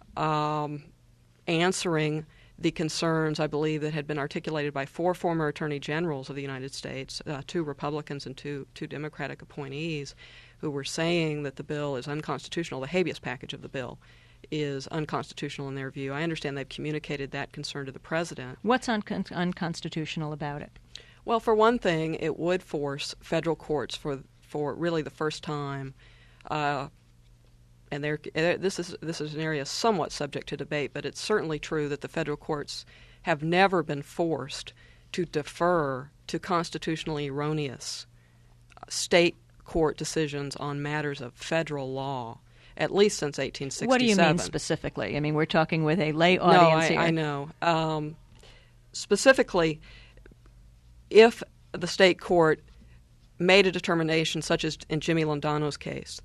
answering the concerns, I believe, that had been articulated by 4 former Attorney Generals of the United States, 2 Republicans and two Democratic appointees, who were saying that the bill is unconstitutional, the habeas package of the bill is unconstitutional in their view. I understand they've communicated that concern to the President. What's unconstitutional about it? Well, for one thing, it would force federal courts for really the first time, and this is an area somewhat subject to debate, but it's certainly true that the federal courts have never been forced to defer to constitutionally erroneous state court decisions on matters of federal law, at least since 1867. What do you mean specifically? I mean, we're talking with a lay audience here. I know. Specifically, if the state court made a determination, such as in Jimmy Londano's case,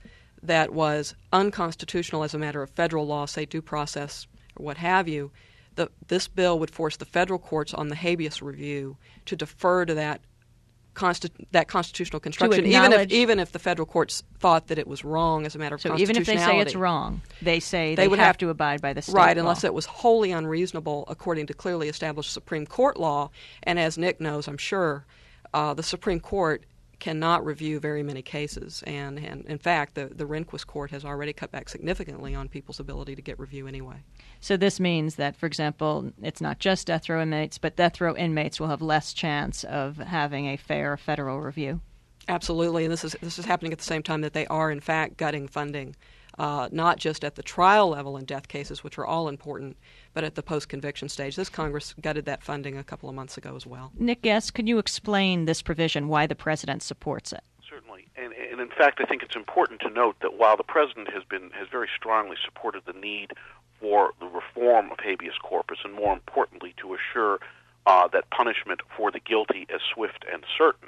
that was unconstitutional as a matter of federal law, say due process or what have you, this bill would force the federal courts on the habeas review to defer to that constitutional construction, even if the federal courts thought that it was wrong as a matter of constitutionality. So even if they say it's wrong, they say they would have to abide by the state right, law. Unless it was wholly unreasonable according to clearly established Supreme Court law. And as Nick knows, I'm sure, the Supreme Court cannot review very many cases. And in fact, the Rehnquist Court has already cut back significantly on people's ability to get review anyway. So this means that, for example, it's not just death row inmates, but death row inmates will have less chance of having a fair federal review. Absolutely, and this is happening at the same time that they are, in fact, gutting funding, not just at the trial level in death cases, which are all important, but at the post-conviction stage. This Congress gutted that funding a couple of months ago as well. Nick Guess, could you explain this provision, why the president supports it? Certainly, and in fact, I think it's important to note that while the president has very strongly supported the need for the reform of habeas corpus, and more importantly, to assure that punishment for the guilty is swift and certain,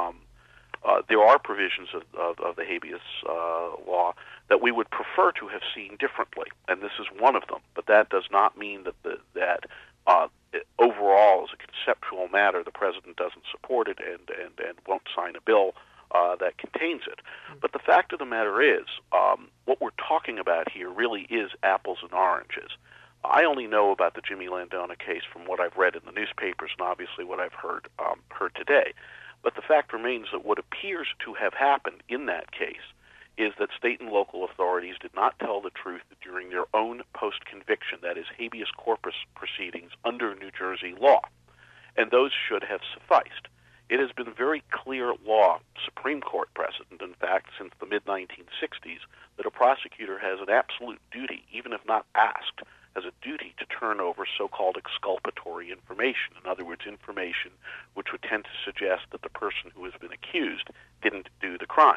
there are provisions of the habeas law that we would prefer to have seen differently, and this is one of them. But that does not mean that overall, as a conceptual matter, the president doesn't support it and won't sign a bill that contains it. But the fact of the matter is, what we're talking about here really is apples and oranges. I only know about the Jimmy Landona case from what I've read in the newspapers and obviously what I've heard today. But the fact remains that what appears to have happened in that case is that state and local authorities did not tell the truth during their own post-conviction, that is, habeas corpus proceedings under New Jersey law, and those should have sufficed. It has been very clear law, Supreme Court precedent, in fact, since the mid-1960s, that a prosecutor has an absolute duty, even if not asked, has a duty to turn over so-called exculpatory information. In other words, information which would tend to suggest that the person who has been accused didn't do the crime.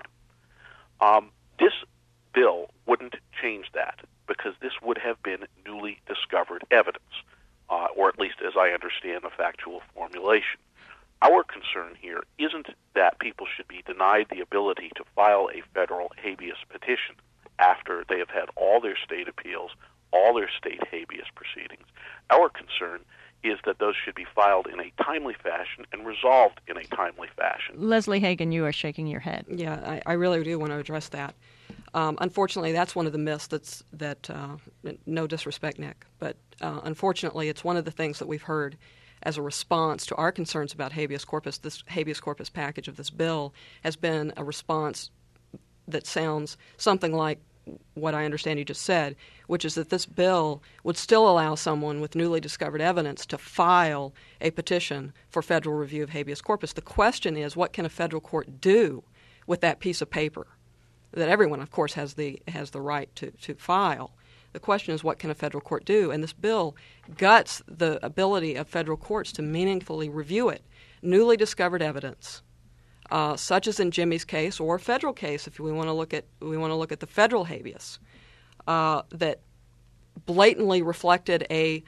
This bill wouldn't change that, because this would have been newly discovered evidence, or at least as I understand the factual formulation. Our concern here isn't that people should be denied the ability to file a federal habeas petition after they have had all their state appeals, all their state habeas proceedings. Our concern is that those should be filed in a timely fashion and resolved in a timely fashion. Leslie Hagan, you are shaking your head. Yeah, I really do want to address that. Unfortunately, that's one of the myths that no disrespect, Nick, but unfortunately it's one of the things that we've heard as a response to our concerns about habeas corpus. This habeas corpus package of this bill has been a response that sounds something like what I understand you just said, which is that this bill would still allow someone with newly discovered evidence to file a petition for federal review of habeas corpus. The question is, what can a federal court do with that piece of paper that everyone, of course, has the right to file? The question is, what can a federal court do? And this bill guts the ability of federal courts to meaningfully review it. Newly discovered evidence, such as in Jimmy's case, or a federal case, if we want to look at the federal habeas, that blatantly reflected a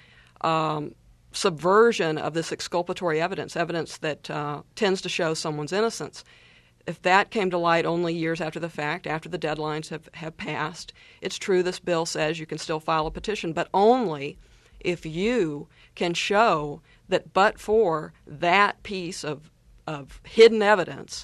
subversion of this exculpatory evidence that tends to show someone's innocence. If that came to light only years after the fact, after the deadlines have passed, it's true this bill says you can still file a petition, but only if you can show that but for that piece of hidden evidence,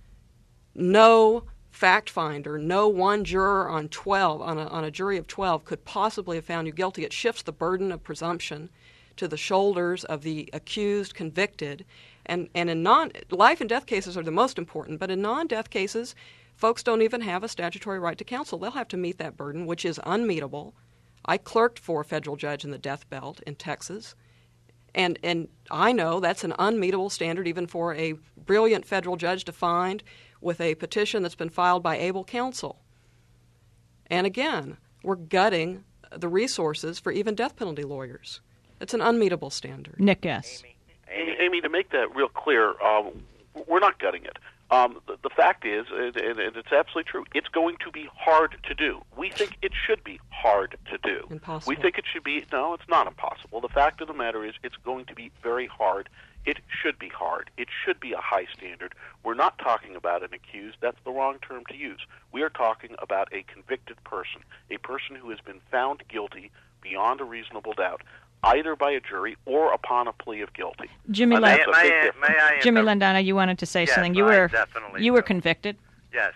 no fact finder, no one juror on 12, on a jury of 12, could possibly have found you guilty. It shifts the burden of presumption to the shoulders of the accused, convicted. And in life and death cases are the most important, but in non-death cases, folks don't even have a statutory right to counsel. They'll have to meet that burden, which is unmeetable. I clerked for a federal judge in the Death Belt in Texas, and I know that's an unmeetable standard even for a brilliant federal judge to find with a petition that's been filed by able counsel. And again, we're gutting the resources for even death penalty lawyers. It's an unmeetable standard. Nick Guess. Amy, to make that real clear, we're not gutting it. The fact is, and it's absolutely true, it's going to be hard to do. We think it should be hard hard to do. Impossible. We think it should be, no, it's not impossible. The fact of the matter is it's going to be very hard. It should be hard. It should be a high standard. We're not talking about an accused. That's the wrong term to use. We are talking about a convicted person, a person who has been found guilty beyond a reasonable doubt, either by a jury or upon a plea of guilty. Jimmy May I Jimmy Landano, you wanted to say yes, something. You were convicted. Yes.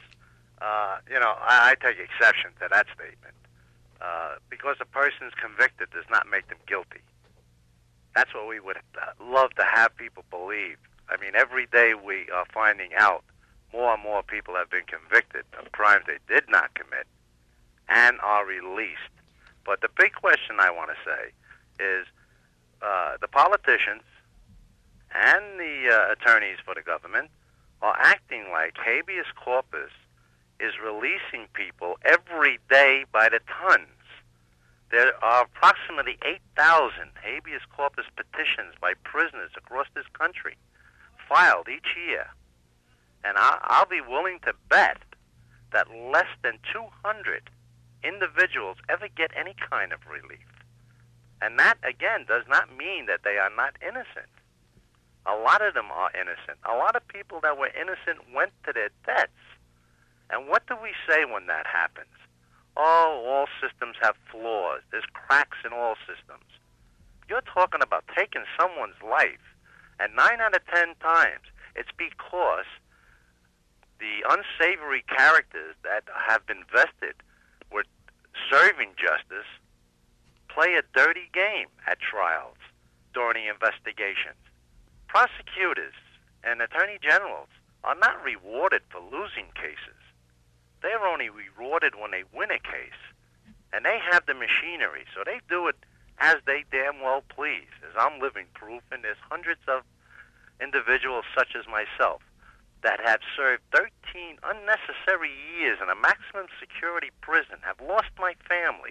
I take exception to that statement. Because a person's convicted does not make them guilty. That's what we would love to have people believe. I mean, every day we are finding out more and more people have been convicted of crimes they did not commit and are released. But the big question I want to say is the politicians and the attorneys for the government are acting like habeas corpus is releasing people every day by the tons. There are approximately 8,000 habeas corpus petitions by prisoners across this country filed each year. And I'll be willing to bet that less than 200 individuals ever get any kind of relief. And that, again, does not mean that they are not innocent. A lot of them are innocent. A lot of people that were innocent went to their deaths. And what do we say when that happens? Oh, all systems have flaws. There's cracks in all systems. You're talking about taking someone's life, and 9 out of 10 times it's because the unsavory characters that have been vested with serving justice play a dirty game at trials during the investigations. Prosecutors and attorney generals are not rewarded for losing cases. They're only rewarded when they win a case. And they have the machinery, so they do it as they damn well please. As I'm living proof, and there's hundreds of individuals such as myself that have served 13 unnecessary years in a maximum security prison, have lost my family,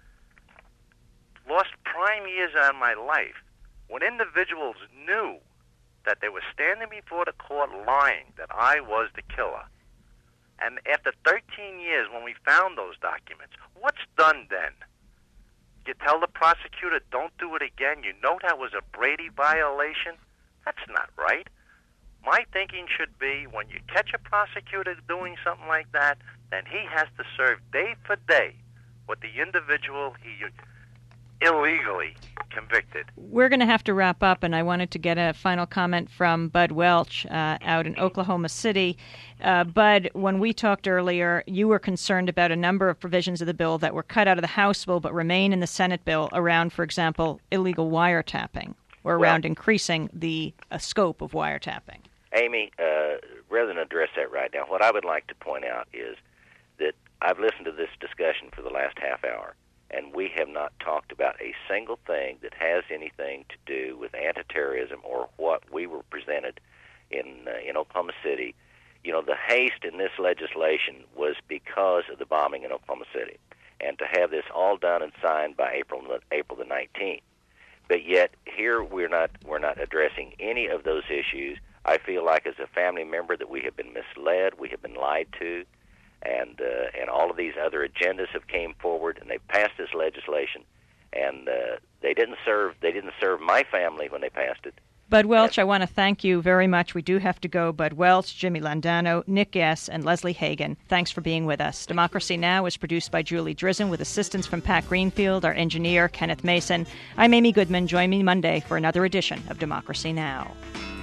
lost prime years out of my life, when individuals knew that they were standing before the court lying that I was the killer. And after 13 years, when we found those documents, what's done then? You tell the prosecutor, don't do it again. You know that was a Brady violation? That's not right. My thinking should be when you catch a prosecutor doing something like that, then he has to serve day for day what the individual he illegally convicted. We're going to have to wrap up, and I wanted to get a final comment from Bud Welch out in Oklahoma City. Bud, when we talked earlier, you were concerned about a number of provisions of the bill that were cut out of the House bill but remain in the Senate bill around, for example, illegal wiretapping, or around increasing the scope of wiretapping. Amy, rather than address that right now, what I would like to point out is that I've listened to this discussion for the last half hour, and we have not talked about a single thing that has anything to do with anti-terrorism or what we were presented in Oklahoma City. You know, the haste in this legislation was because of the bombing in Oklahoma City, and to have this all done and signed by April the 19th. But yet here we're not addressing any of those issues. I feel like as a family member that we have been misled, we have been lied to, and all of these other agendas have came forward, and they passed this legislation, and they didn't serve my family when they passed it. Bud Welch, I want to thank you very much. We do have to go. Bud Welch, Jimmy Landano, Nick Guess, and Leslie Hagan, thanks for being with us. Democracy Now! Is produced by Julie Drizzen with assistance from Pat Greenfield, our engineer, Kenneth Mason. I'm Amy Goodman. Join me Monday for another edition of Democracy Now!